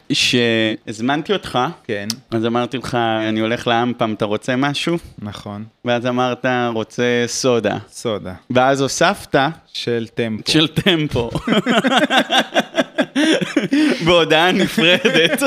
שהזמנתי אותך, כן. אז אמרתי לך, אני הולך לאמפם, אתה רוצה משהו? נכון. ואז אמרת, רוצה סודה. סודה. ואז הוספת של טמפו. של טמפו. בהודעה נפרדת.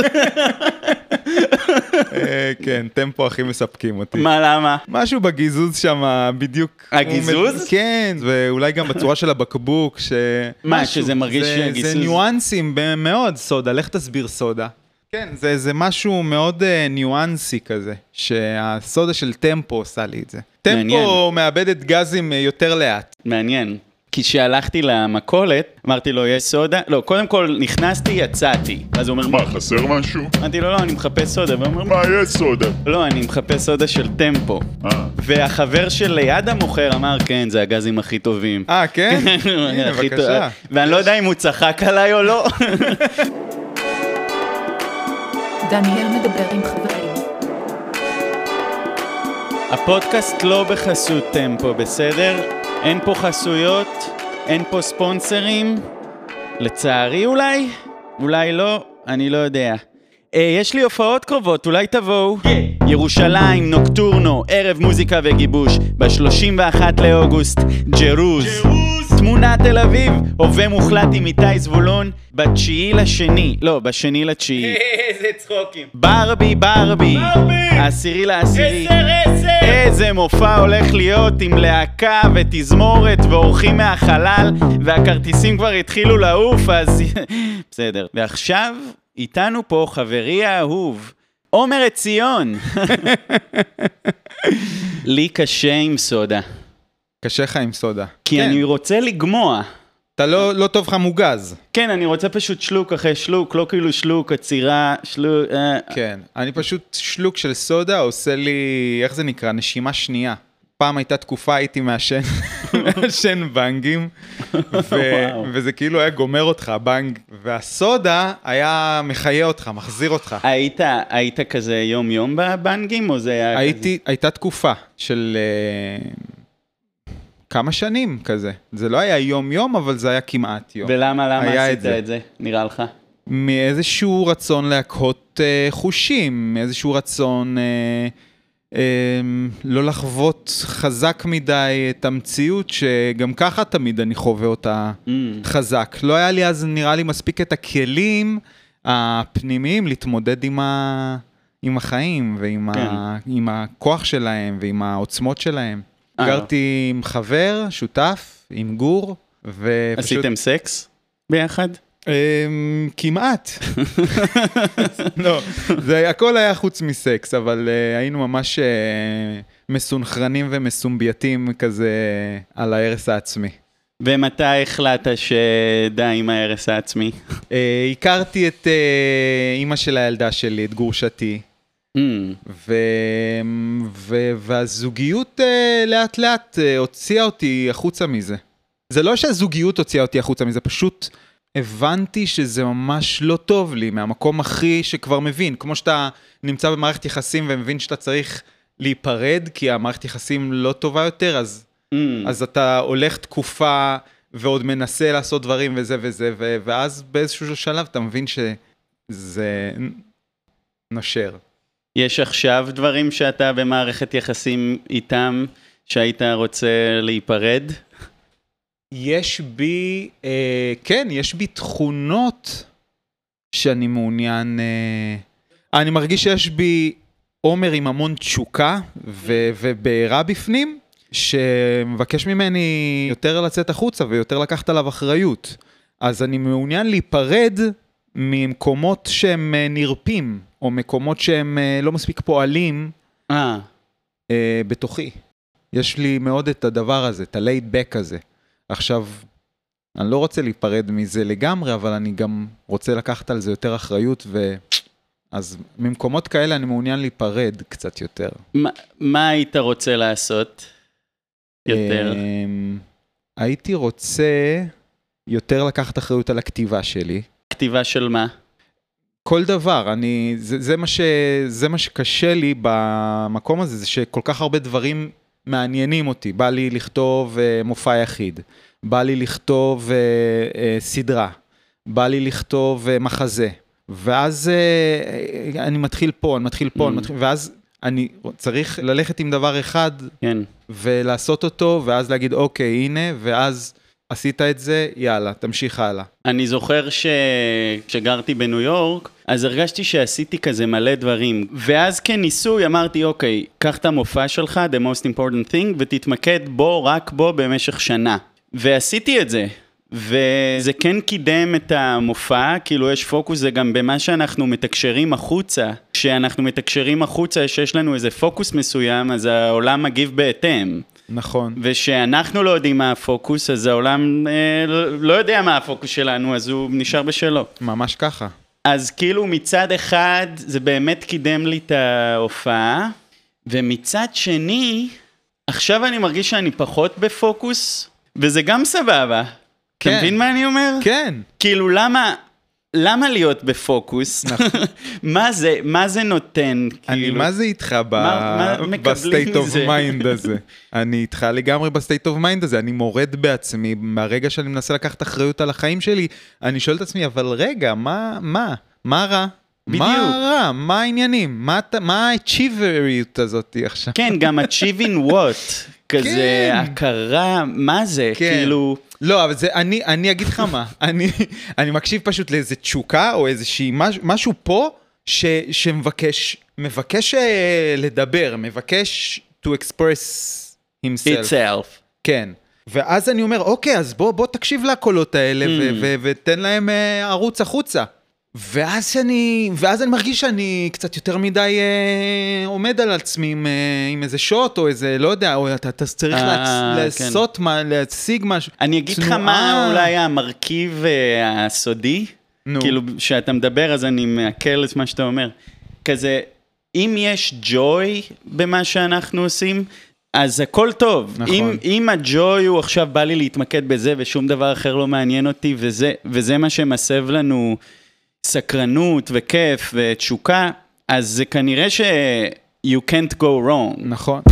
כן, טמפו הכי מספקים אותי. מה, למה? משהו בגיזוז שם בדיוק. הגיזוז? כן, ואולי גם בצורה של הבקבוק, מה, שזה מרגיש גיזוז? זה ניואנסים מאוד, סודה, לך תסביר סודה. כן, זה משהו מאוד ניואנסי כזה, שהסודה של טמפו עושה לי את זה. טמפו מאבדת גזים יותר לאט. מעניין. כי שהלכתי למכולת, אמרתי לו, יש סודה? לא, קודם כל נכנסתי, יצאתי. אז הוא אומר, מה, חסר משהו? אמרתי לו, לא, אני מחפש סודה. והוא אומר, מה, יש סודה? לא, אני מחפש סודה של טמפו. והחבר של ליד המוכר אמר, כן, זה הגזים הכי טובים. כן? הנה, בבקשה. ואני לא יודע אם הוא צחק עליי או לא. דניאל מדבר עם חברים. הפודקאסט לא בחסות טמפו, בסדר? אין פה חסויות, אין פה ספונסרים. לצערי אולי? אולי לא, אני לא יודע. יש לי הופעות קרובות, אולי תבואו. ירושלים, נוקטורנו, ערב מוזיקה וגיבוש, ב-31 לאוגוסט, ג'רוז. תמונה תל אביב, הווה מוחלט עם איתי זבולון, ב-9 לשני, לא, ב-2 לתשיעי. איזה צחוקים. ברבי, 10 לעשירי. 10. איזה מופע הולך להיות עם להקה ותזמורת ואורחים מהחלל, והכרטיסים כבר התחילו לעוף, אז בסדר. ועכשיו, איתנו פה חברי האהוב, עומר עציון. לי קשה עם סודה. קשה לך עם סודה. כי אני רוצה לגמוע. אתה לא טוב לך מוגז. כן, אני רוצה פשוט שלוק אחרי שלוק, לא כאילו שלוק, עצירה, שלוק. כן, אני פשוט שלוק של סודה עושה לי, איך זה נקרא? נשימה שנייה. פעם הייתה תקופה, הייתי מעשן בנגים, וזה כאילו היה גומר אותך, בנג, והסודה היה מחיה אותך, מחזיר אותך. היית כזה יום בבנגים, או זה היה כזה? הייתה תקופה של כמה שנים כזה. זה לא היה יום, אבל זה היה כמעט יום. ולמה עשית את זה, נראה לך? מאיזשהו רצון להקהות חושים, מאיזשהו רצון לא לחוות חזק מדי את המציאות, שגם ככה תמיד אני חווה אותה חזק. לא היה לי אז, נראה לי, מספיק את הכלים הפנימיים להתמודד עם החיים, ועם הכוח שלהם, ועם העוצמות שלהם. גרתי עם חבר, שותף, עם גור, עשיתם סקס ביחד? כמעט. לא, הכל היה חוץ מסקס, אבל היינו ממש מסונכרנים ומסומבייתים כזה על ההרס העצמי. ומתי החלטת שדי עם ההרס העצמי? הכרתי את אמא של הילדה שלי, את גורשתי. והזוגיות לאט לאט הוציאה אותי החוצה מזה. זה לא שהזוגיות הוציאה אותי החוצה מזה, פשוט הבנתי שזה ממש לא טוב לי, מהמקום הכי שכבר מבין, כמו שאתה נמצא במערכת יחסים ומבין שאתה צריך להיפרד, כי המערכת יחסים לא טובה יותר, אז אתה הולך תקופה ועוד מנסה לעשות דברים וזה וזה, ואז באיזשהו שלב אתה מבין שזה נושר. יש עכשיו דברים שאתה במערכת יחסים איתם, שהיית רוצה להיפרד? יש בי, כן, יש בי תכונות שאני מעוניין, אני מרגיש שיש בי עומר עם המון תשוקה ובעירה בפנים, שמבקש ממני יותר לצאת החוצה ויותר לקחת עליו אחריות. אז אני מעוניין להיפרד ממקומות שהם נרפים, או מקומות שהם לא מספיק פועלים בתוכי. יש לי מאוד את הדבר הזה, את ה-laid back הזה. עכשיו, אני לא רוצה להיפרד מזה לגמרי, אבל אני גם רוצה לקחת על זה יותר אחריות, אז ממקומות כאלה אני מעוניין להיפרד קצת יותר. מה היית רוצה לעשות יותר? הייתי רוצה יותר לקחת אחריות על הכתיבה שלי. כתיבה של מה? כל דבר, זה מה שקשה לי במקום הזה, זה שכל כך הרבה דברים מעניינים אותי. בא לי לכתוב מופע יחיד, בא לי לכתוב סדרה, בא לי לכתוב מחזה, ואז אני מתחיל פה, ואז אני צריך ללכת עם דבר אחד, כן. ולעשות אותו, ואז להגיד, אוקיי, הנה, ואז עשית את זה, יאללה, תמשיך הלאה. אני זוכר שגרתי בניו יורק, אז הרגשתי שעשיתי כזה מלא דברים, ואז כניסוי אמרתי, אוקיי, קח את המופע שלך, the most important thing, ותתמקד בו, רק בו, במשך שנה. ועשיתי את זה. וזה כן קידם את המופע, כאילו יש פוקוס, זה גם במה שאנחנו מתקשרים החוצה. כשאנחנו מתקשרים החוצה, שיש לנו איזה פוקוס מסוים, אז העולם מגיב בהתאם. נכון. ושאנחנו לא יודעים מה הפוקוס, אז העולם לא יודע מה הפוקוס שלנו, אז הוא נשאר בשלו. ממש ככה. אז כאילו מצד אחד, זה באמת קידם לי את ההופעה, ומצד שני, עכשיו אני מרגיש שאני פחות בפוקוס, וזה גם סבבה. כן. אתה מבין מה אני אומר? כן. כאילו למה להיות בפוקוס? מה זה נותן? אני מה זה איתך בסטייט אוף מיינד הזה? אני איתך לגמרי בסטייט אוף מיינד הזה, אני מורד בעצמי, מהרגע שאני מנסה לקחת אחריות על החיים שלי, אני שואל את עצמי, אבל רגע, מה רע? בדיוק. מה רע? מה העניינים? מה ה-achieverיות הזאת עכשיו? כן, גם achieving what? כזה הכרה, מה זה? כאילו... לא, אבל זה, אני אגיד לך מה, אני מקשיב פשוט לאיזה תשוקה, או איזושהי, משהו פה, מבקש לדבר, מבקש to express himself. כן. ואז אני אומר, אוקיי, אז בוא תקשיב לקולות האלה, ותן להם ערוץ החוצה. ואז אני מרגיש שאני קצת יותר מדי עומד על עצמי עם איזה שוט, או איזה, לא יודע, או אתה צריך לעשות, להציג משהו. אני אגיד לך מה אולי המרכיב הסודי, כאילו שאתה מדבר, אז אני מעכל את מה שאתה אומר. כזה, אם יש ג'וי במה שאנחנו עושים, אז הכל טוב. נכון. אם הג'וי הוא עכשיו בא לי להתמקד בזה, ושום דבר אחר לא מעניין אותי, וזה מה שמסב לנו סקרנות וכיף ותשוקה, אז זה כנראה you can't go wrong. נכון.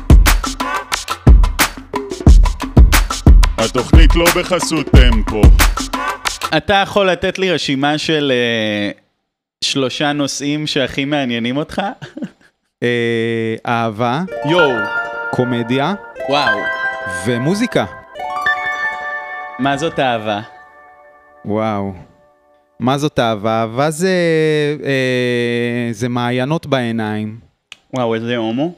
התוכנית לא בחסות טמפו. אתה יכול לתת לי רשימה של 3 נושאים שהכי מעניינים אותך? אהבה, קומדיה, וואו. ומוזיקה. מה זאת אהבה? וואו. מה זאת אהבה? אהבה זה מעיינות בעיניים. וואו, איזה הומו.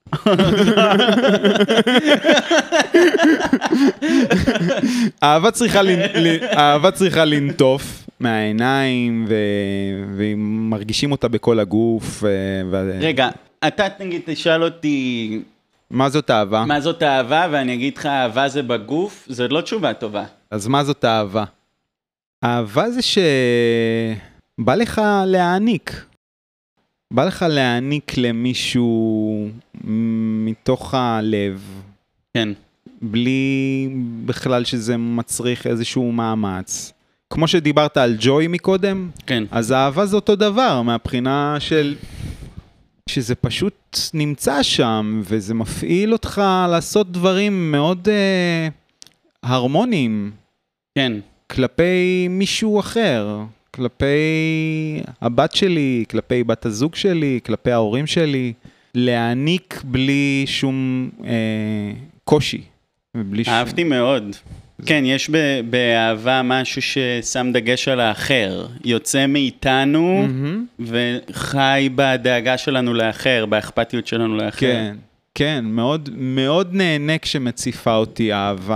אהבה צריכה לנטוף מהעיניים, ומרגישים אותה בכל הגוף. רגע, אתה נגיד תשאל אותי... מה זאת אהבה? מה זאת אהבה, ואני אגיד לך, אהבה זה בגוף, זו לא תשובה טובה. אז מה זאת אהבה? אהבה זה שבא לך להעניק. בא לך להעניק למישהו מתוך הלב. כן. בלי בכלל שזה מצריך איזשהו מאמץ. כמו שדיברת על ג'וי מקודם, כן. אז אהבה זה אותו דבר, מהבחינה של... שזה פשוט נמצא שם, וזה מפעיל אותך לעשות דברים מאוד הרמוניים. כן. כלפי מישהו אחר, כלפי הבת שלי, כלפי בת הזוג שלי, כלפי ההורים שלי, להעניק בלי שום קושי. אהבתי מאוד. כן, יש באהבה משהו ששם דגש על האחר, יוצא מאיתנו וחי בדאגה שלנו לאחר, באכפתיות שלנו לאחר. כן, כן, מאוד, מאוד נהנה כשמציפה אותי אהבה.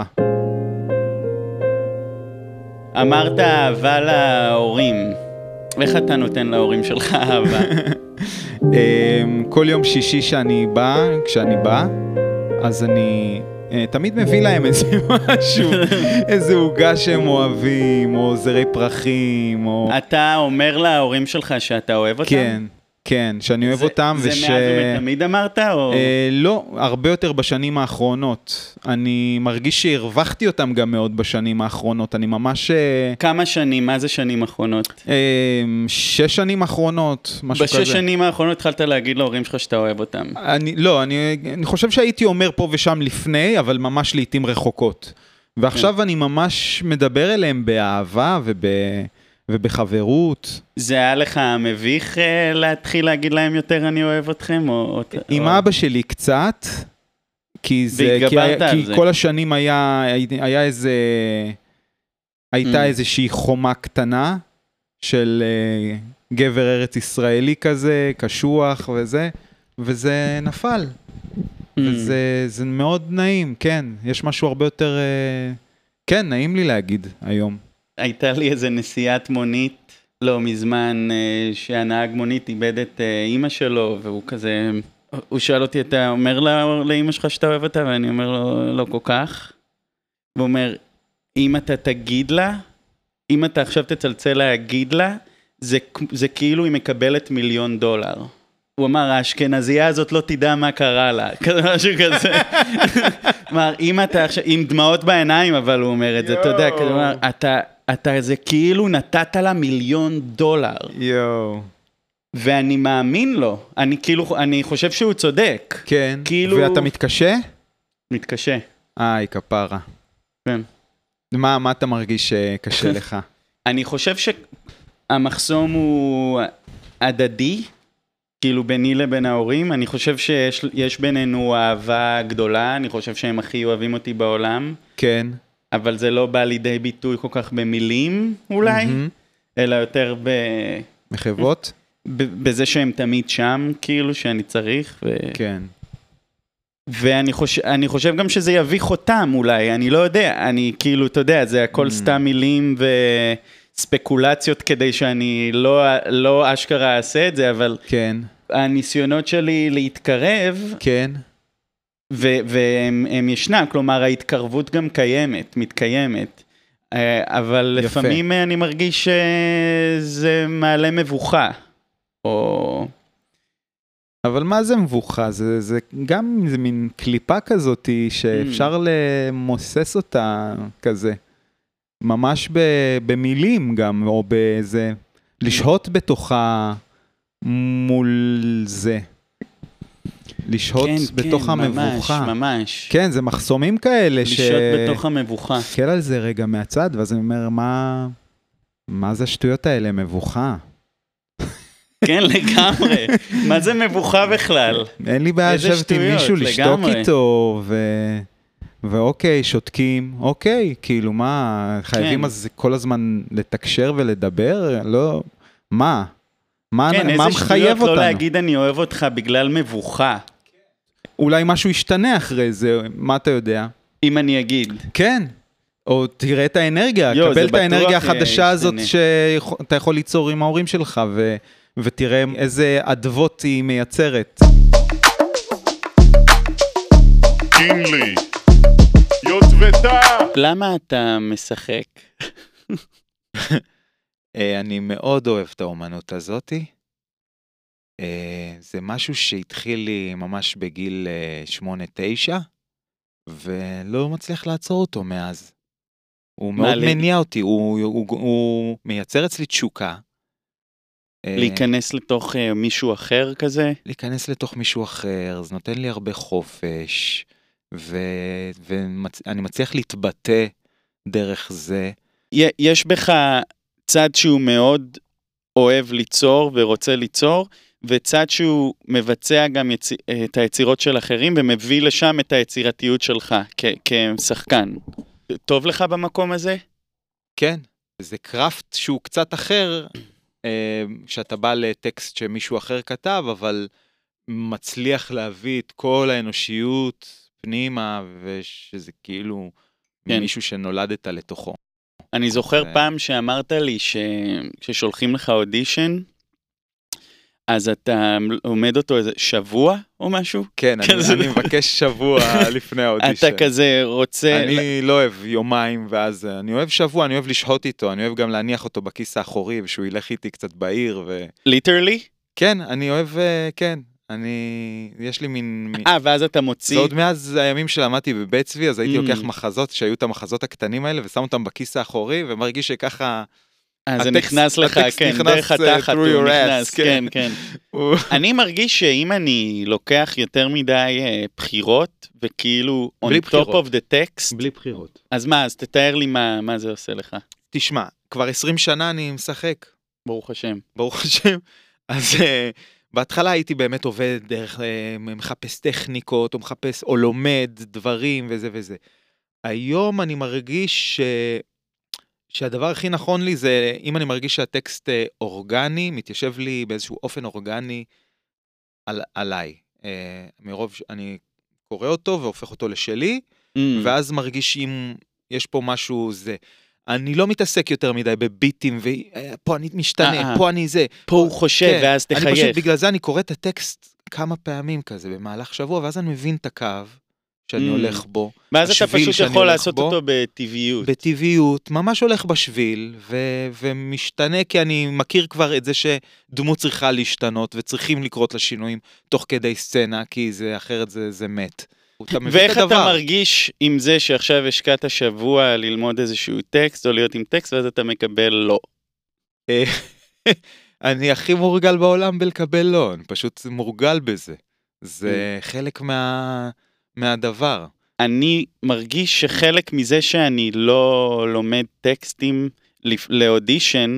אמרת אהבה להורים. איך אתה נותן להורים שלך אהבה? כל יום שישי כשאני בא, אז אני תמיד מביא להם איזה משהו, איזה עוגה שהם אוהבים, או זרי פרחים, או... אתה אומר להורים שלך שאתה אוהב אותם? כן. כן, שאני אוהב אותם זה מאז ומתמיד אמרת או? לא, הרבה יותר בשנים האחרונות. אני מרגיש שהרווחתי אותם גם מאוד בשנים האחרונות. אני ממש... כמה שנים? מה זה שנים האחרונות? 6 שנים האחרונות, משהו כזה. 6 שנים האחרונות התחלת להגיד להורים שלך שאתה אוהב אותם. לא, אני חושב שהייתי אומר פה ושם לפני, אבל ממש לעתים רחוקות. ועכשיו אני ממש מדבר אליהם באהבה ובחברות. זה היה לך מביך להתחיל להגיד להם יותר אני אוהב אתכם? עם אבא שלי קצת, כי כל השנים הייתה איזושהי חומה קטנה של גבר ארץ ישראלי כזה, קשוח וזה נפל. וזה מאוד נעים, כן. יש משהו הרבה יותר, כן, נעים לי להגיד היום. הייתה לי איזה נסיעת מונית, לא מזמן, שהנהג מונית איבד את אמא שלו, והוא כזה, הוא שאל אותי, אתה אומר לאמא שלך שאתה אוהב אותה? ואני אומר לו, לא כל כך. והוא אומר, אם אתה תגיד לה, אם אתה עכשיו תצלצל להגיד לה, זה כאילו היא מקבלת $1,000,000. הוא אמר, האשכנזייה הזאת לא תדע מה קרה לה, משהו כזה. אמר, אם אתה עכשיו, עם דמעות בעיניים, אבל הוא אומר את זה, אתה יודע, כלומר, אתה זה כאילו נתת לה $1,000,000. יואו. ואני מאמין לו, אני חושב שהוא צודק. כן, כאילו... ואתה מתקשה? מתקשה. היא כפרה. כן. מה אתה מרגיש שקשה לך? אני חושב שהמחסום הוא הדדי, כאילו ביני לבין ההורים. אני חושב שיש בינינו אהבה גדולה, אני חושב שהם הכי אוהבים אותי בעולם. כן. אבל זה לא בא לידי ביטוי כל כך במילים אולי, אלא יותר מחוות? בזה שהם תמיד שם, כאילו שאני צריך. כן. ואני חושב גם שזה יביך אותם אולי, אני לא יודע, אני כאילו, אתה יודע, זה הכל סתם מילים וספקולציות כדי שאני לא אשכרה אעשה את זה, אבל כן. הניסיונות שלי להתקרב, כן. והם ישנה, כלומר ההתקרבות גם קיימת, מתקיימת, אבל יפה. לפעמים אני מרגיש שזה מעלה מבוכה, או... אבל מה זה מבוכה? זה גם זה מין קליפה כזאת שאפשר למוסס אותה כזה, ממש במילים גם, או באיזה, לשהות בתוכה מול זה. לשהות בתוך המבוכה. ממש, ממש. כן, זה מחסומים כאלה לשהות בתוך המבוכה. תסתכל על זה רגע מהצד, ואז אני אומר, מה זה השטויות האלה? מבוכה. כן, לגמרי. מה זה מבוכה בכלל? אין לי בעיה לשבת עם מישהו, לשתוק איתו, ואוקיי, שותקים, אוקיי, כאילו מה, חייבים אז כל הזמן לתקשר ולדבר? לא, מה? מה מחייב אותנו? כן, איזה שטויות לא להגיד אני אוהב אותך בגלל מבוכה. אולי משהו ישתנה אחרי זה, מה אתה יודע? אם אני אגיד. כן, או תראה את האנרגיה, קבל את האנרגיה החדשה הזאת שאתה יכול ליצור עם ההורים שלך, ותראה איזה עדבות היא מייצרת. קינלי, יוטבתה. למה אתה משחק? אני מאוד אוהב את האומנות הזאת. זה משהו שהתחיל לי ממש בגיל 8-9, ולא מצליח לעצור אותו מאז. הוא מאוד מניע אותי, הוא מייצר אצלי תשוקה. להיכנס לתוך מישהו אחר כזה? להיכנס לתוך מישהו אחר, זה נותן לי הרבה חופש, ואני מצליח להתבטא דרך זה. יש בך צד שהוא מאוד אוהב ליצור ורוצה ליצור, וצד שהוא מבצע גם את היצירות של אחרים, ומביא לשם את היצירתיות שלך כשחקן. טוב לך במקום הזה? כן, זה קראפט שהוא קצת אחר, שאתה בא לטקסט שמישהו אחר כתב, אבל מצליח להביא את כל האנושיות פנימה, ושזה כאילו מישהו שנולדת לתוכו. אני זוכר פעם שאמרת לי ששולחים לך אודישן, אז אתה עומד אותו איזה שבוע או משהו? כן, אני מבקש שבוע לפני האודישן. אתה כזה רוצה... אני לא אוהב יומיים, ואז אני אוהב שבוע, אני אוהב לשהות איתו, אני אוהב גם להניח אותו בכיס האחורי, ושהוא ילך איתי קצת בעיר. ליטרלי? כן, אני אוהב, כן. יש לי מין... ואז אתה מוציא... זה עוד מאז הימים שלמדתי בבית צבי, אז הייתי לוקח מחזות, שהיו את המחזות הקטנים האלה, ושם אותם בכיס האחורי, ומרגיש שככה... זה נכנס לך, כן, דרך התחת הוא נכנס, כן, כן. אני מרגיש שאם אני לוקח יותר מדי בחירות, וכאילו on top of the text... בלי בחירות. אז מה, אז תתאר לי מה זה עושה לך. תשמע, כבר 20 שנה אני משחק. ברוך השם. ברוך השם. אז בהתחלה הייתי באמת עובד דרך, מחפש טכניקות, או לומד דברים וזה וזה. היום אני מרגיש שהדבר הכי נכון לי זה, אם אני מרגיש שהטקסט אורגני, מתיישב לי באיזשהו אופן אורגני עליי. מרוב אני קורא אותו והופך אותו לשלי, ואז מרגיש אם יש פה משהו זה. אני לא מתעסק יותר מדי בביטים, ופה אני משתנה, פה אני זה. פה הוא חושב, ואז תחייך. אני פשוט, בגלל זה אני קורא את הטקסט כמה פעמים כזה, במהלך שבוע, ואז אני מבין את הקו שאני הולך בו. ואז אתה פשוט יכול לעשות אותו בטבעיות. בטבעיות, ממש הולך בשביל, ומשתנה, כי אני מכיר כבר את זה שדמות צריכה להשתנות, וצריכים לקרות לשינויים תוך כדי סצנה, כי אחרת זה מת. ואיך אתה מרגיש עם זה שעכשיו השקעת שבוע ללמוד איזשהו טקסט, או להיות עם טקסט, ואז אתה מקבל לא? אני הכי מורגל בעולם בלקבל לא, אני פשוט מורגל בזה. זה חלק מהדבר. אני מרגיש שחלק מזה שאני לא לומד טקסטים לאודישן,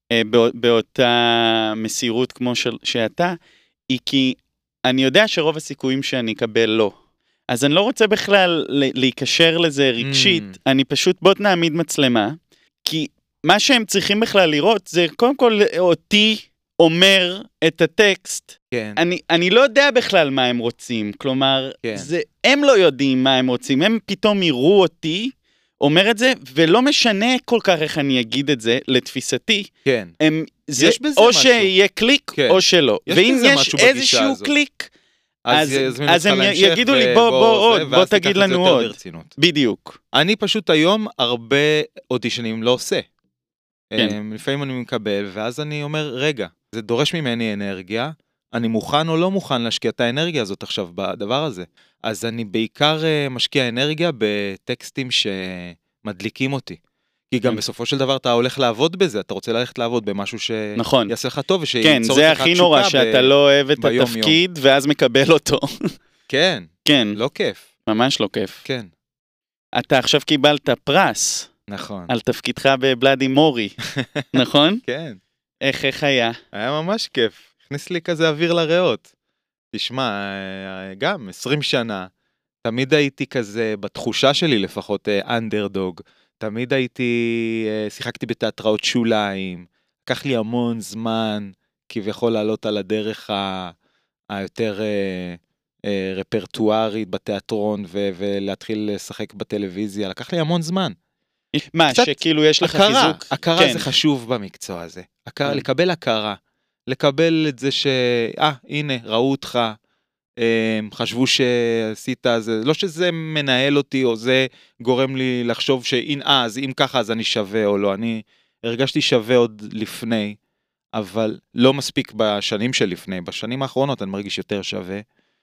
באותה מסירות כמו שאתה, היא כי אני יודע שרוב הסיכויים שאני אקבל לא. אז אני לא רוצה בכלל להיקשר לזה רגשית, אני פשוט בוא נעמיד מצלמה, כי מה שהם צריכים בכלל לראות זה קודם כל אותי אומר את הטקסט, כן. אני לא יודע בכלל מה הם רוצים, כלומר, כן. הם לא יודעים מה הם רוצים, הם פתאום יראו אותי, אומר את זה, ולא משנה כל כך איך אני אגיד את זה, לתפיסתי, כן. זה או משהו. שיהיה קליק, כן. או שלא. ואם יש איזשהו קליק, אז הם יגידו לי, בוא תגיד לנו עוד. בדיוק. אני פשוט היום הרבה אודישנים לא עושה. לפעמים אני מקבל, ואז אני אומר, רגע, זה דורש ממני אנרגיה, אני מוכן או לא מוכן להשקיע את האנרגיה הזאת עכשיו בדבר הזה. אז אני בעיקר משקיע אנרגיה בטקסטים שמדליקים אותי. כי גם בסופו של דבר אתה הולך לעבוד בזה, אתה רוצה ללכת לעבוד במשהו שיעשה לך טוב, ושייצור לך תשוקה כן, זה הכי נורא, שאתה לא אוהב את התפקיד, ואז מקבל אותו. כן, כן. לא כיף. ממש לא כיף. כן. אתה עכשיו קיבלת פרס. נכון. על תפקידך בבלאדי מורי, נכון? כן. איך היה? היה ממש כיף. הכניס לי כזה אוויר לריאות. תשמע, גם 20 שנה, תמיד הייתי כזה, בתחושה שלי לפחות, אנדרדוג. תמיד שיחקתי בתיאטראות שוליים, לקח לי המון זמן, כביכול לעלות על הדרך היותר רפרטוארית בתיאטרון, ולהתחיל לשחק בטלוויזיה, לקח לי המון זמן. מה, שכאילו יש לך חיזוק? הכרה זה חשוב במקצוע הזה. לקבל הכרה. לקבל את זה הנה, ראו אותך, חשבו שעשית, לא שזה מנהל אותי, או זה גורם לי לחשוב אז אם ככה, אז אני שווה או לא. אני הרגשתי שווה עוד לפני, אבל לא מספיק בשנים שלפני. בשנים האחרונות אני מרגיש יותר שווה.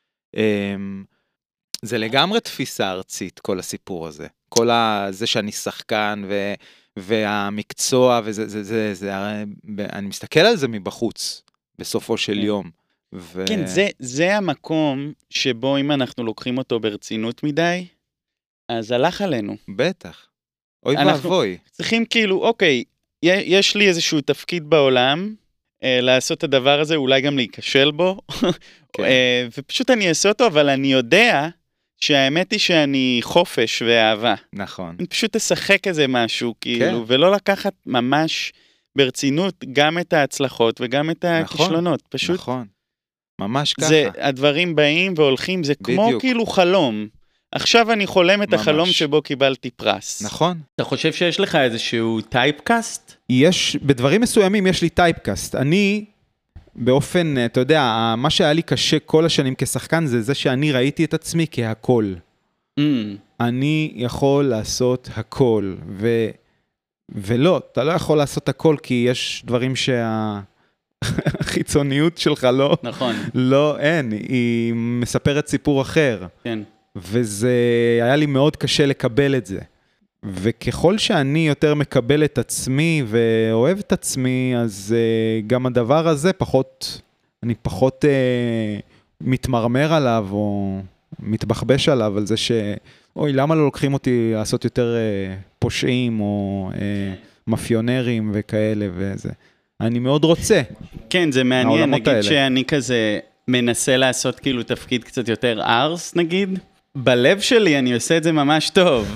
זה לגמרי תפיסה ארצית, כל הסיפור הזה. כל זה שאני שחקן והמקצוע, אני מסתכל על זה מבחוץ, בסופו של יום. כן, זה המקום שבו אם אנחנו לוקחים אותו ברצינות מדי, אז הלך עלינו. בטח. אוי ואבוי. צריכים כאילו, אוקיי, יש לי איזשהו תפקיד בעולם, לעשות את הדבר הזה, אולי גם להיכשל בו, ופשוט אני אעשה אותו, אבל אני יודע שהאמת היא שאני חופש ואהבה. נכון. אני פשוט אשחק איזה משהו, כאילו, ולא לקחת ממש ברצינות גם את ההצלחות וגם את הכישלונות. פשוט נכון. ממש ככה. הדברים באים והולכים, זה כמו כאילו חלום. עכשיו אני חולם את החלום שבו קיבלתי פרס. נכון. אתה חושב שיש לך איזשהו טייפקאסט? בדברים מסוימים יש לי טייפקאסט. אני באופן, אתה יודע, מה שהיה לי קשה כל השנים כשחקן, זה שאני ראיתי את עצמי כהכל. אני יכול לעשות הכל, ולא, אתה לא יכול לעשות הכל, כי יש דברים שהחיצוניות שלך לא, נכון. לא, אין, היא מספרת סיפור אחר. כן. וזה היה לי מאוד קשה לקבל את זה. וככל שאני יותר מקבל את עצמי ואוהב את עצמי, אז גם הדבר הזה אני פחות מתמרמר עליו או מתבחבש עליו, על זה אוי, למה לא לוקחים אותי לעשות יותר פושעים מאפיונרים וכאלה וזה. אני מאוד רוצה. כן, זה מעניין, העולמות נגיד האלה. שאני כזה מנסה לעשות כאילו תפקיד קצת יותר ארס, נגיד. בלב שלי אני עושה את זה ממש טוב.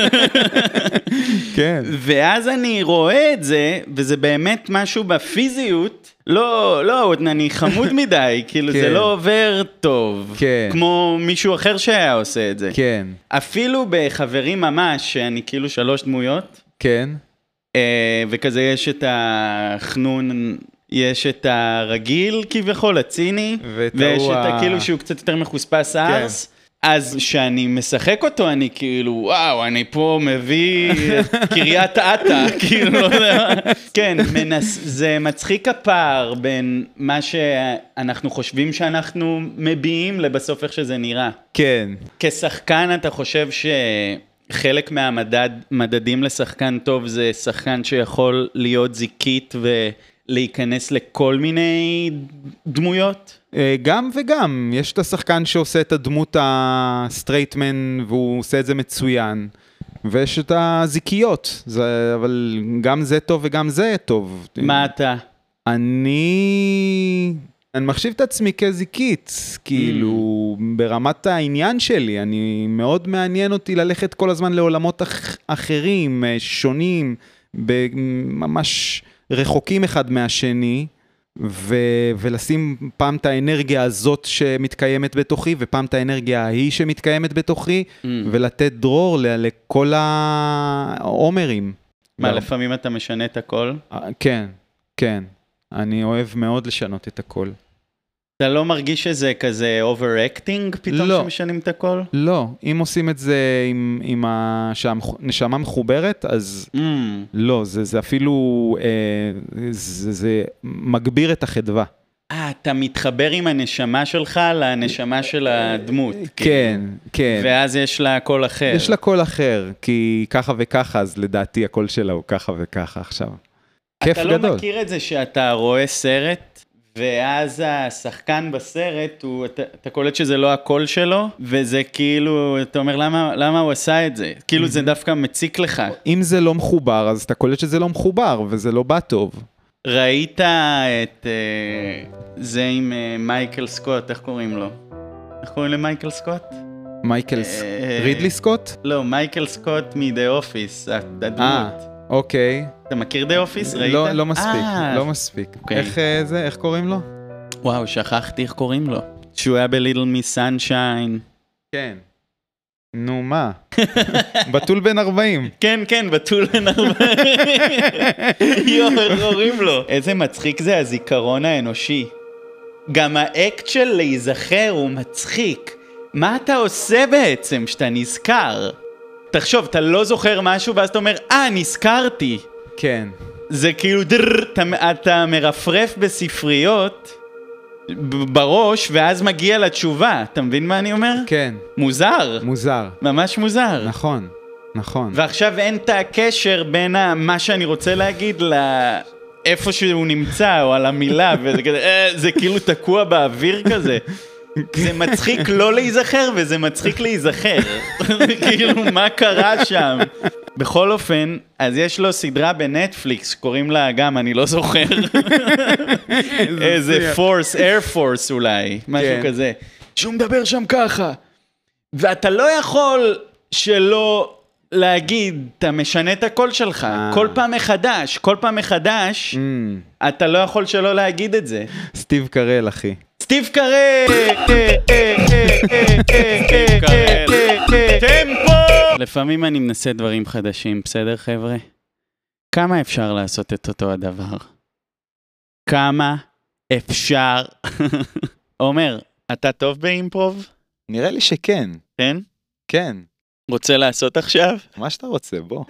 כן. ואז אני רואה את זה, וזה באמת משהו בפיזיות, לא, אני חמוד מדי, כאילו כן. זה לא עובר טוב. כן. כמו מישהו אחר שהיה עושה את זה. כן. אפילו בחברים ממש, שאני כאילו 3 דמויות, כן. וכזה יש את החנון, יש את הרגיל כביכול, הציני, ואת ויש ההוא את כאילו שהוא קצת יותר מחוספס ארס. אז כשאני משחק אותו, אני כאילו, וואו, אני פה מביא את קריית אתא, כאילו, לא יודע. כן, זה מצחיק הפער בין מה שאנחנו חושבים שאנחנו מביעים לבסוף איך שזה נראה. כן. כשחקן אתה חושב שחלק מהמדדים לשחקן טוב זה שחקן שיכול להיות זיקית ולהיכנס לכל מיני דמויות? גם וגם, יש את השחקן שעושה את הדמות הסטרייטמן והוא עושה את זה מצוין, ויש את הזיקיות, אבל גם זה טוב וגם זה טוב. מה אתה? אני מחשיב את עצמי כזיקית, כאילו ברמת העניין שלי, אני מאוד מעניין אותי ללכת כל הזמן לעולמות אחרים, שונים, ממש רחוקים אחד מהשני, ולשים פעם את האנרגיה הזאת שמתקיימת בתוכי, ופעם את האנרגיה ההיא שמתקיימת בתוכי, ולתת דרור לכל העומרים. מה, לפעמים אתה משנה את הכל? כן, כן. אני אוהב מאוד לשנות את הכל. אתה לא מרגיש שזה כזה overacting פתאום לא. שמשנים את הכל? לא, אם עושים את זה עם שהנשמה מחוברת, אז לא, זה אפילו, זה מגביר את החדווה. אתה מתחבר עם הנשמה שלך לנשמה של הדמות. כן, כן. ואז יש לה קול אחר. יש לה קול אחר, כי ככה וככה, אז לדעתי הקול שלה הוא ככה וככה עכשיו. כיף גדול. אתה לא מכיר את זה שאתה רואה סרט, ואז השחקן בסרט, אתה קולט שזה לא הקול שלו, וזה כאילו, אתה אומר, למה הוא עשה את זה? כאילו זה דווקא מציק לך. אם זה לא מחובר, אז אתה קולט שזה לא מחובר, וזה לא בא טוב. ראית את זה עם מייקל סקוט, איך קוראים לו? איך קוראים למייקל סקוט? רידלי סקוט? לא, מייקל סקוט מ-The Office, הדמות. אוקיי. אתה מכיר The Office? ראית? לא מספיק, לא מספיק. איך קוראים לו? וואו, שכחתי איך קוראים לו. שהוא היה ב-Little Miss Sunshine. כן. נו, מה? בתול בן 40. כן, בתול בן 40. איך קוראים לו? איזה מצחיק זה הזיכרון האנושי. גם האקט של להיזכר הוא מצחיק. מה אתה עושה בעצם שאתה נזכר? תחשוב, אתה לא זוכר משהו ואז אתה אומר, נזכרתי. כן. זה כאילו אתה מרפרף בספריות בראש ואז מגיע לתשובה. אתה מבין מה אני אומר? כן. מוזר. מוזר. ממש מוזר. נכון, נכון. ועכשיו אין את הקשר בין מה שאני רוצה להגיד לאיפה שהוא נמצא או על המילה, וזה כזה, זה כאילו תקוע באוויר כזה. זה מצחיק לא להיזכר וזה מצחיק להיזכר. כאילו מה קרה שם? בכל אופן, אז יש לו סדרה בנטפליקס, קוראים לה גם, אני לא זוכר. איזה פורס, אייר פורס אולי, משהו כזה. שהוא מדבר שם ככה. ואתה לא יכול שלא להגיד, אתה משנה את הקול שלך. כל פעם מחדש, אתה לא יכול שלא להגיד את זה. סטיב קרל, אחי. סטיב קרל! טמפו! לפעמים אני מנסה דברים חדשים, בסדר חבר'ה? כמה אפשר לעשות את אותו הדבר? כמה אפשר? עומר, אתה טוב באימפרוב? נראה לי שכן. כן? כן. רוצה לעשות עכשיו? מה שאתה רוצה, בוא.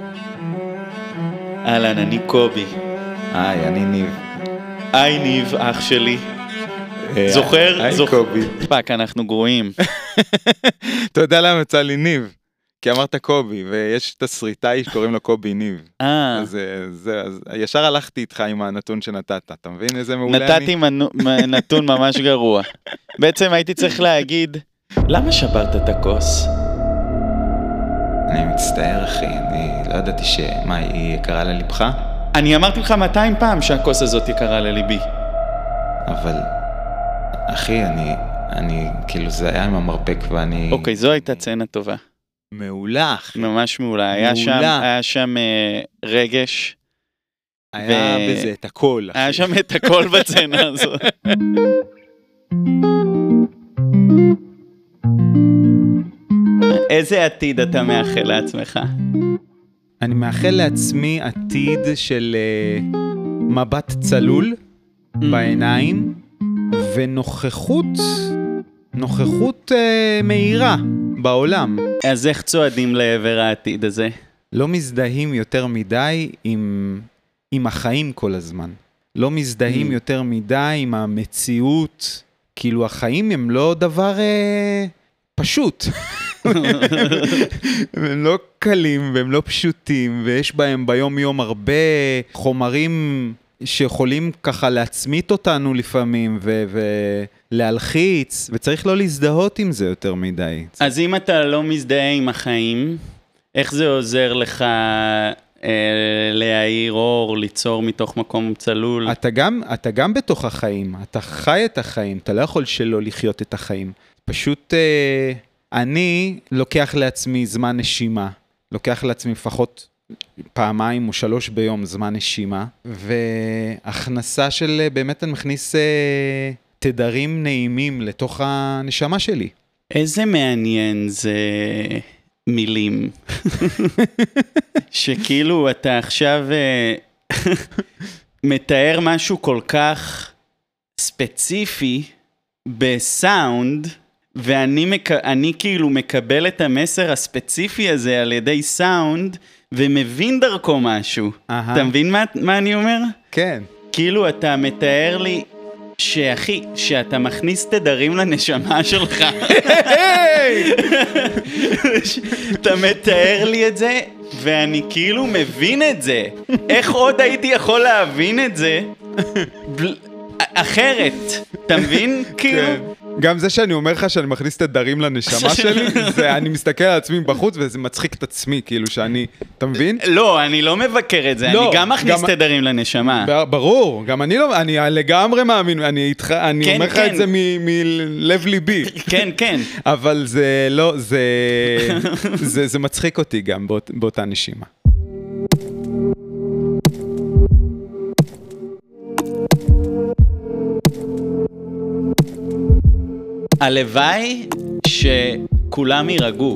אהלן, אני קובי. היי, אני ניב. היי ניב, אח שלי. זוכר? היי קובי. פאק, אנחנו גרועים. אתה יודע למה יצא לי ניב? כי אמרת קובי, ויש תסריטאי שקוראים לו קובי ניב. אז ישר הלכתי איתך עם הנתון שנתת, אתה מבין איזה מעולה אני? נתתי נתון ממש גרוע. בעצם הייתי צריך להגיד, למה שברת את הכוס? אני מצטער, אחי, אני לא ידעתי מה, היא יקרה ללבך? אני אמרתי לך 200 פעם שהכוס הזאת יקרה לליבי. אבל, אחי, אני, כאילו זה היה עם המרפק ואני... אוקיי, זו הייתה צנה טובה. מעולה, אחי. ממש מעולה. היה שם רגש. היה בזה את הכל, אחי. היה שם את הכל בצנה הזאת. איזה עתיד אתה מאחל לעצמך? אני מאחל לעצמי עתיד של מבט צלול בעיניים ונוכחות מהירה בעולם. אז איך צועדים לעבר העתיד הזה? לא מזדהים יותר מדי עם החיים כל הזמן. לא מזדהים יותר מדי עם המציאות. כאילו החיים הם לא דבר פשוט. הם לא קלים והם לא פשוטים, ויש בהם ביום יום הרבה חומרים שיכולים ככה להצמית אותנו לפעמים ולהלחיץ, וצריך לא להזדהות עם זה יותר מדי. אז אם אתה לא מזדהה עם החיים, איך זה עוזר לך להעיר אור, ליצור מתוך מקום צלול? אתה גם בתוך החיים, אתה חי את החיים, אתה לא יכול שלא לחיות את החיים. פשוט אני לוקח לעצמי זמן נשימה, לוקח לעצמי לפחות 2 או 3 ביום זמן נשימה, והכנסה של באמת אני מכניס תדרים נעימים לתוך הנשמה שלי. איזה מעניין זה מילים. שכאילו אתה עכשיו מתאר משהו כל כך ספציפי בסאונד, ואני כאילו מקבל את המסר הספציפי הזה על ידי סאונד, ומבין דרכו משהו. אתה מבין מה אני אומר? כן. כאילו אתה מתאר לי שאחי, שאתה מכניס תדרים לנשמה שלך. אתה מתאר לי את זה, ואני כאילו מבין את זה. איך עוד הייתי יכול להבין את זה? אחרת, אתה מבין? כאילו... גם זה שאני אומר לך שאני מכניס תדרים לנשמה שלי, אני מסתכל על עצמי בחוץ וזה מצחיק את עצמי, כאילו שאני, אתה מבין? לא, אני לא מבקר את זה, אני גם מכניס תדרים לנשמה. ברור, גם אני לא, אני לגמרי מאמין, אני אומר לך את זה מלב ליבי. כן, כן. אבל זה לא, זה מצחיק אותי גם באותה נשימה. הלוואי שכולם יירגעו.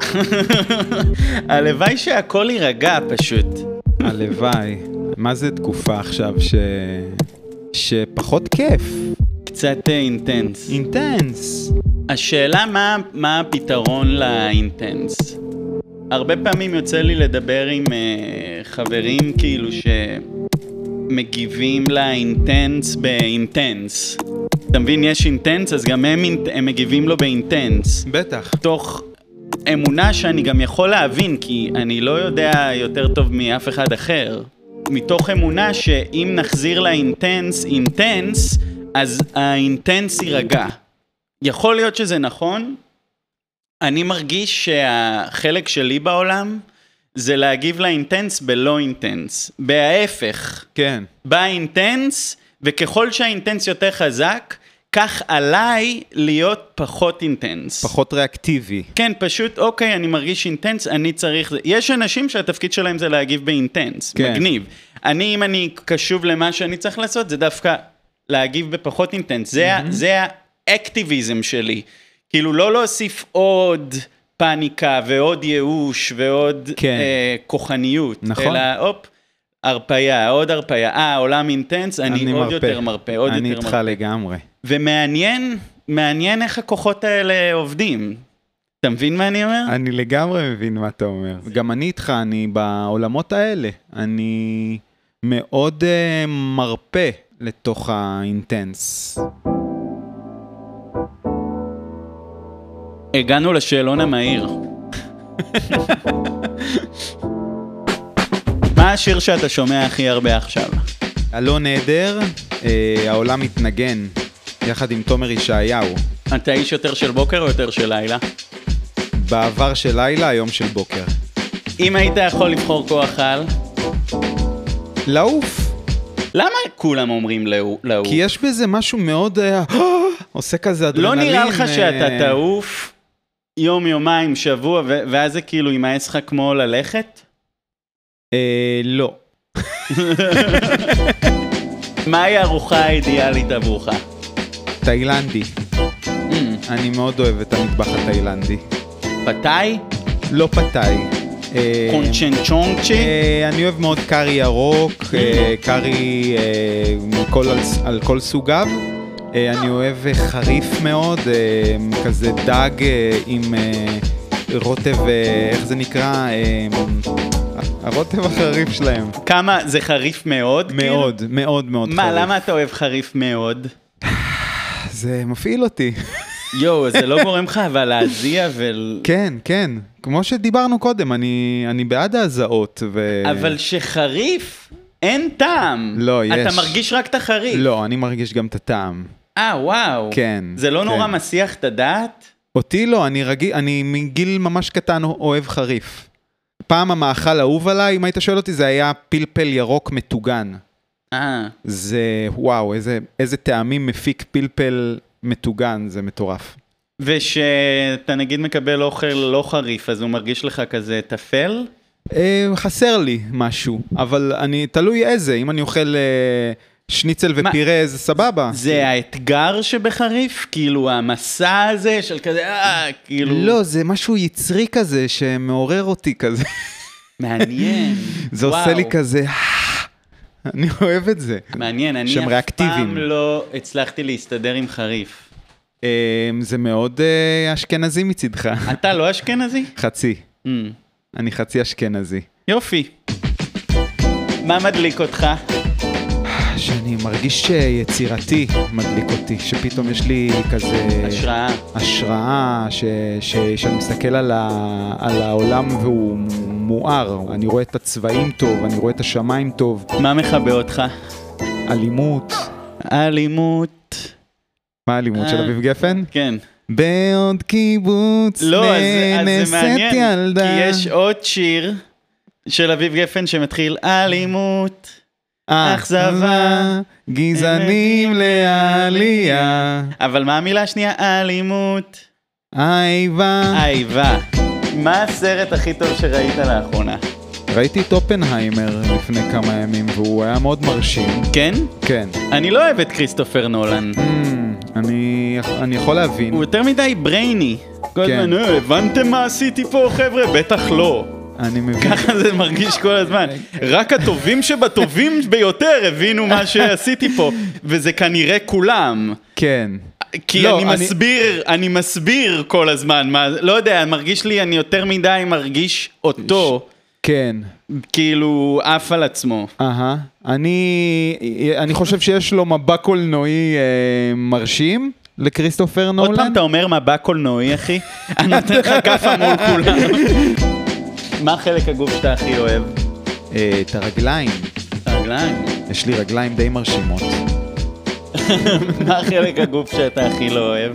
הלוואי שהכל יירגע פשוט. הלוואי. מה זה תקופה עכשיו שפחות כיף? קצת אינטנס. אינטנס. השאלה מה הפתרון לאינטנס? הרבה פעמים יוצא לי לדבר עם חברים כאילו שמגיבים לאינטנס באינטנס. אתה מבין, יש אינטנס, אז גם הם מגיבים לו באינטנס. בטח. תוך אמונה שאני גם יכול להבין, כי אני לא יודע יותר טוב מאף אחד אחר. מתוך אמונה שאם נחזיר לאינטנס, אז האינטנס יירגע. יכול להיות שזה נכון. אני מרגיש שהחלק שלי בעולם זה להגיב לאינטנס בלא אינטנס. בהפך. כן. באינטנס, וככל שהאינטנס יותר חזק, כך עליי להיות פחות אינטנס. פחות ריאקטיבי. כן, פשוט, אוקיי, אני מרגיש אינטנס, אני צריך... יש אנשים שהתפקיד שלהם זה להגיב באינטנס. כן. מגניב. אם אני קשוב למה שאני צריך לעשות, זה דווקא להגיב בפחות אינטנס. זה האקטיביזם שלי. כאילו, לא להוסיף עוד פאניקה ועוד ייאוש ועוד כוחניות. נכון. אלא, הרפיה, עוד הרפיה. עולם אינטנס, אני עוד יותר מרפא, עוד יותר מרפא. אני איתך לגמרי. ומעניין איך הכוחות האלה עובדים. אתה מבין מה אני אומר? אני לגמרי מבין מה אתה אומר. גם אני איתך, אני בעולמות האלה. אני מאוד מרפא לתוך האינטנס. הגענו לשאלון המהיר. מה השיר שאתה שומע הכי הרבה עכשיו? אלון נהדר, העולם מתנגן, יחד עם תומר ישעיהו. אתה איש יותר של בוקר או יותר של לילה? בעבר של לילה, היום של בוקר. אם היית יכול לבחור כוח על, לעוף. למה כולם אומרים לעוף? כי יש בזה משהו מאוד... עושה כזה לא אדרנלין. נראה לך שאתה תעוף יום, יומיים, שבוע, ואז זה כאילו ימאס לך כמו ללכת? לא. מהי הארוחה האידיאלית עבורך? תאילנדי. אני מאוד אוהב את המטבח התאילנדי. פתאי? לא פתאי. קונצ'נצ'ונג'י? אני אוהב מאוד קארי ירוק, קארי על כל סוגיו. אני אוהב חריף מאוד, כזה דג עם רוטב, איך זה נקרא? הרוטב החריף שלהם. כמה? זה חריף מאוד? מאוד, מאוד מאוד חריף. מה, למה אתה אוהב חריף מאוד? זה מפעיל אותי. יואו, זה לא גורם לך, אבל להזיע כן, כן. כמו שדיברנו קודם, אני בעד ההזעות. אבל שחריף, אין טעם. לא, יש. אתה מרגיש רק את החריף. לא, אני מרגיש גם את הטעם. וואו. כן. זה לא נורא כן. מסיח את הדעת? אותי לא, אני מגיל ממש קטן אוהב חריף. פעם המאכל האהוב עליי, אם היית שואל אותי, זה היה פלפל ירוק מטוגן. זה, וואו, איזה טעמים מפיק פלפל מטוגן, זה מטורף. ושאתה נגיד מקבל אוכל לא חריף, אז הוא מרגיש לך כזה תפל? חסר לי משהו, אבל תלוי איזה, אם אני אוכל שניצל ופירה, זה סבבה. זה האתגר שבחריף? כאילו המסע הזה של כזה, כאילו... לא, זה משהו יצרי כזה, שמעורר אותי כזה. מעניין. זה עושה לי כזה... אני אוהב את זה. מעניין, אני אף פעם לא הצלחתי להסתדר עם חריף. זה מאוד אשכנזי מצדך. אתה לא אשכנזי? חצי. אני חצי אשכנזי. יופי. מה מדליק אותך? שאני מרגיש יצירתי מדליק אותי, שפתאום יש לי כזה... השראה, שאני מסתכל על העולם והוא מואר. אני רואה את הצבעים טוב, אני רואה את השמיים טוב. מה מחבא אותך? אלימות. אלימות. מה האלימות של אביב גפן? כן. בעוד קיבוץ נאנסת ילדה. כי יש עוד שיר של אביב גפן שמתחיל אלימות, אכזבה, גזענים לעלייה. אבל מה המילה השנייה? אלימות. איבה. איבה. מה הסרט הכי טוב שראית לאחרונה? ראיתי את אופנהיימר לפני כמה ימים, והוא היה מאוד מרשים. כן? כן. אני לא אוהב את כריסטופר נולן. אני יכול להבין. הוא יותר מדי ברייני. כל הזמן, הבנתם מה עשיתי פה, חבר'ה? בטח לא. אני מבין. ככה זה מרגיש כל הזמן. רק הטובים שבטובים ביותר הבינו מה שעשיתי פה, וזה כנראה כולם. כן. כי אני מסביר כל הזמן, לא יודע, מרגיש לי, אני יותר מדי מרגיש אותו. כן. כאילו, אף על עצמו. אני חושב שיש לו מבע קולנועי מרשים לקריסטופר נולן. עוד פעם אתה אומר מבע קולנועי, אחי? אני נותן לך כפה מול כולם. מה חלק הגוף שאתה הכי אוהב? את הרגליים. הרגליים? יש לי רגליים די מרשימות. מה חלק הגוף שאתה הכי לא אוהב?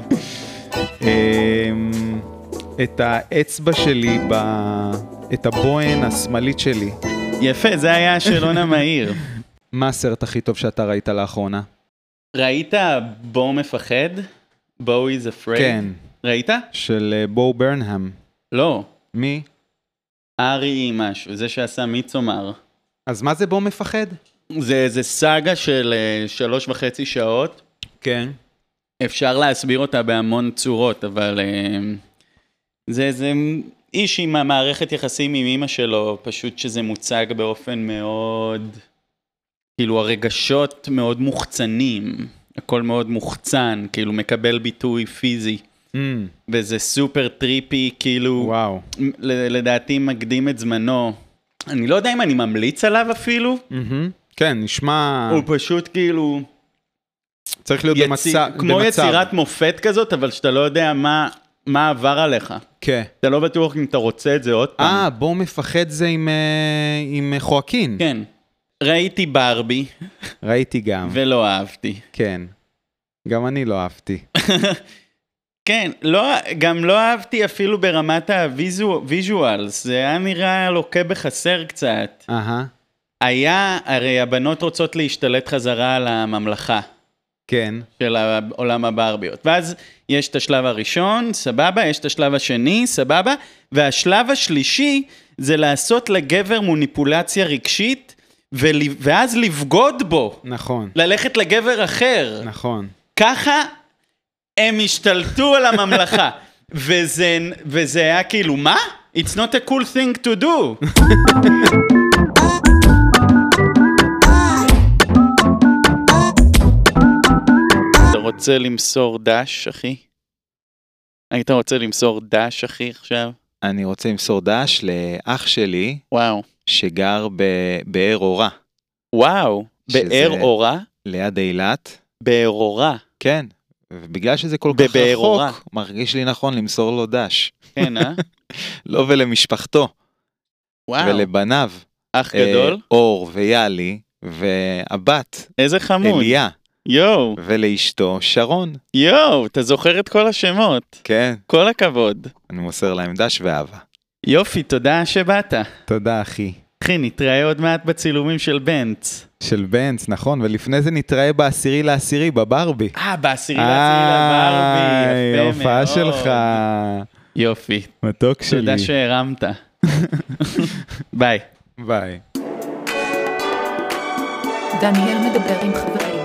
את האצבע שלי, את הבוהן השמאלית שלי. יפה, זה היה השאלון המהיר. מה הסרט הכי טוב שאתה ראית לאחרונה? ראית בו מפחד? בו is afraid? כן. ראית? של בו ברנהאם. לא. מי? ארי משהו, זה שעשה מיצומר. אז מה זה בו מפחד? זה סאגה של 3.5 שעות. כן. אפשר להסביר אותה בהמון צורות, אבל זה איש עם המערכת יחסים עם אמא שלו, פשוט שזה מוצג באופן מאוד, כאילו הרגשות מאוד מוחצנים, הכל מאוד מוחצן, כאילו מקבל ביטוי פיזי. וזה סופר טריפי, כאילו, וואו. לדעתי מקדים את זמנו. אני לא יודע אם אני ממליץ עליו אפילו. כן, נשמע... הוא פשוט כאילו... צריך להיות במצב... כמו יצירת מופת כזאת, אבל שאתה לא יודע מה עבר עליך. כן. אתה לא בטוח אם אתה רוצה את זה עוד פעם. בו מפחד זה עם חואקין. כן. ראיתי ברבי. ראיתי גם. ולא אהבתי. כן. גם אני לא אהבתי. כן, לא, גם לא אהבתי אפילו ברמת הוויז'ואלס, זה היה נראה לוקה בחסר קצת. היה, הרי הבנות רוצות להשתלט חזרה על הממלכה. כן. של העולם הברביות. ואז יש את השלב הראשון, סבבה, יש את השלב השני, סבבה, והשלב השלישי זה לעשות לגבר מוניפולציה רגשית, ואז לבגוד בו. נכון. ללכת לגבר אחר. נכון. ככה הם השתלטו על הממלכה. וזה היה כאילו, מה? It's not a cool thing to do. אתה רוצה למסור דש, אחי? היית רוצה למסור דש, אחי, עכשיו? אני רוצה למסור דש לאח שלי, וואו. שגר באר אורה. וואו, באר אורה? ליד אילת. באר אורה. כן, ובגלל שזה כל כך רחוק, מרגיש לי נכון למסור לו דש. כן, אה? לא ולמשפחתו. וואו. ולבניו. אח גדול? אור ויאלי, והבת. איזה חמוד. אליה. יואו. ולאשתו שרון. יואו, אתה זוכר את כל השמות. כן. כל הכבוד. אני מוסר להם דש ואהבה. יופי, תודה שבאת. תודה, אחי. אחי, נתראה עוד מעט בצילומים של בנץ. של בנץ, נכון, ולפני זה נתראה ב10/10 בברבי. ב10/10 לברבי, יפה מאוד. הופעה שלך. יופי. מתוק שלי. תודה שהרמת. ביי. ביי. דניאל מדבר עם חברים.